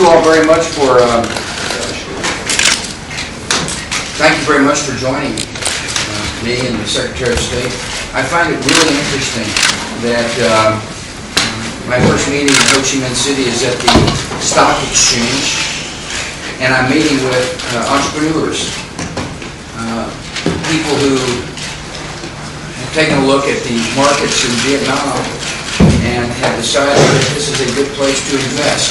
you all very much for joining me and the Secretary of State. I find it really interesting that my first meeting in Ho Chi Minh City is at the Stock Exchange, and I'm meeting with entrepreneurs, people who have taken a look at the markets in Vietnam and have decided that this is a good place to invest.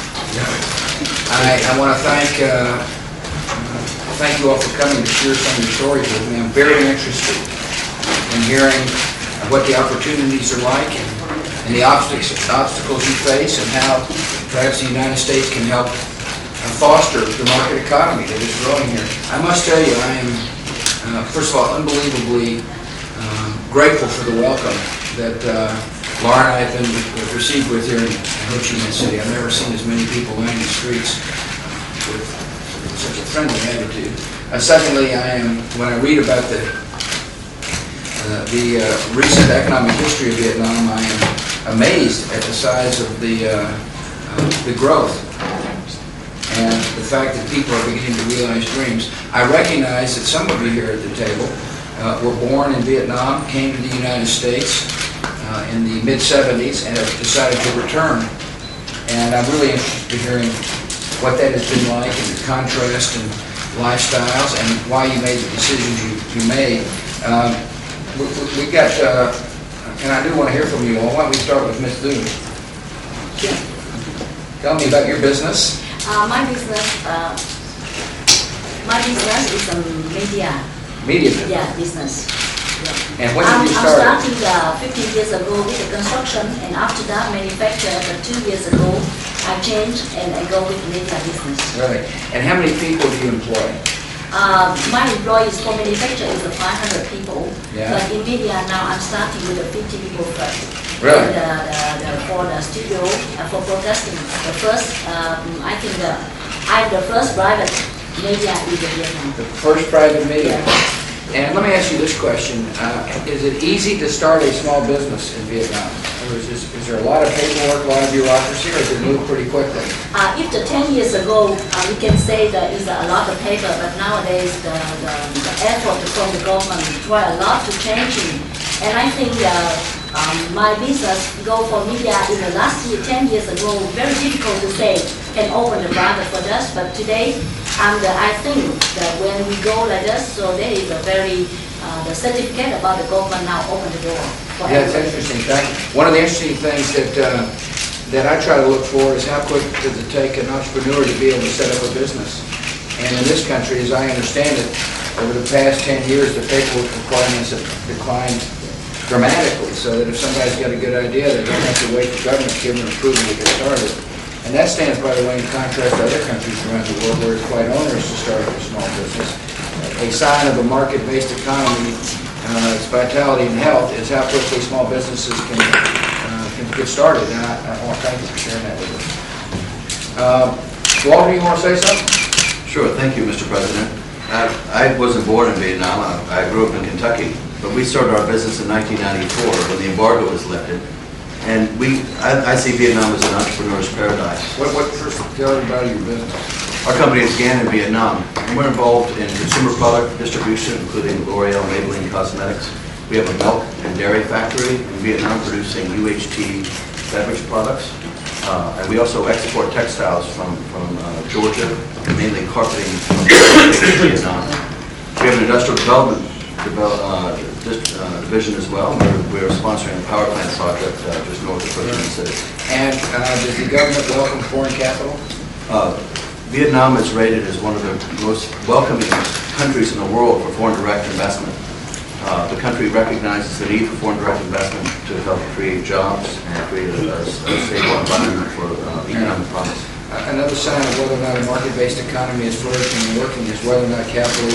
I want to thank you all for coming to share some of your stories with me. I'm very interested in hearing what the opportunities are like and the obstacles you face, and how perhaps the United States can help foster the market economy that is growing here. I must tell you, I am, first of all, unbelievably grateful for the welcome that Laura and I have been received with here in Ho Chi Minh City. I've never seen as many people lining the streets with such a friendly attitude. Secondly, when I read about the recent economic history of Vietnam, I am amazed at the size of the growth and the fact that people are beginning to realize dreams. I recognize that some of you here at the table were born in Vietnam, came to the United States in the mid-70s, and have decided to return. And I'm really interested in hearing what that has been like, and the contrast in lifestyles, and why you made the decisions you made. We got, and I do want to hear from you all. Why don't we start with Ms. Thu? Yeah. Tell me about your business. My business is media. Media business? Yeah, business. Yeah. And when did you start? I started 15 years ago with the construction, and after that manufacture. But 2 years ago I changed and I go with media business. Really? And how many people do you employ? My employees for manufacture is 500 people. Yeah. But in media now I'm starting with 50 people first. Really? And for the studio, for broadcasting, the first, I think I'm the first private media in Vietnam. The first private media. Yeah. And let me ask you this question. Is it easy to start a small business in Vietnam? Or is there a lot of paperwork, a lot of bureaucracy, or does it move pretty quickly? If 10 years ago, we can say there is a lot of paper, but nowadays the effort from the government try a lot to change it. And I think my business go for media in the last year, 10 years ago, very difficult to say can open the private for us, but today I think that when we go like this, so there is a very, the certificate about the government now open the door. Yeah, it's interesting. One of the interesting things that I try to look for is how quick does it take an entrepreneur to be able to set up a business. And in this country, as I understand it, over the past 10 years, the paperwork requirements have declined dramatically, so that if somebody's got a good idea, they don't have to wait for government to give them approval to get started. And that stands, by the way, in contrast to other countries around the world where it's quite onerous to start a small business. A sign of a market-based economy, its vitality and health, is how quickly small businesses can get started. And I want to thank you for sharing that with us. Walter, you want to say something? Sure. Thank you, Mr. President. I wasn't born in Vietnam. I grew up in Kentucky. But we started our business in 1994 when the embargo was lifted. And I see Vietnam as an entrepreneur's paradise. First, tell everybody your business. Our company began in Vietnam, and we're involved in consumer product distribution, including L'Oreal, Maybelline Cosmetics. We have a milk and dairy factory in Vietnam producing UHT beverage products. And we also export textiles from Georgia, mainly carpeting from Vietnam. We have an industrial development division as well. We're sponsoring a power plant project just north of Ho Chi Minh City. And does the government welcome foreign capital? Vietnam is rated as one of the most welcoming countries in the world for foreign direct investment. The country recognizes the need for foreign direct investment to help create jobs and create a stable environment for economic progress. Another sign of whether or not a market-based economy is flourishing and working is whether or not capital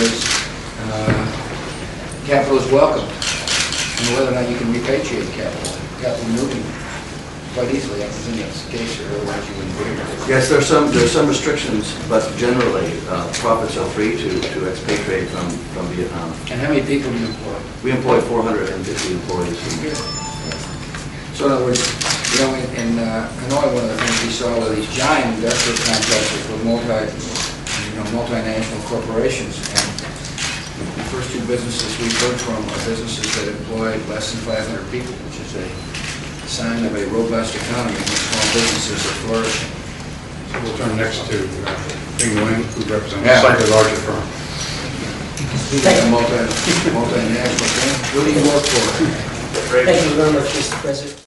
is welcomed, and whether or not you can repatriate capital moving quite easily. I presume that's the case, or otherwise you wouldn't be here. Yes, there's some restrictions, but generally profits are free to expatriate from Vietnam. And how many people do you employ? We employ 450 employees. So in other words, You know, in Hanoi, one of the things we saw were these giant industrial complexes with multinational corporations. And the first two businesses we've heard from are businesses that employ less than 500 people, which is a sign of a robust economy when small businesses are flourishing. So we'll turn next to Bing Nguyen, who represents Yeah. a slightly larger firm. A multinational firm. Who do you work for? Thank you very much, Mr. President.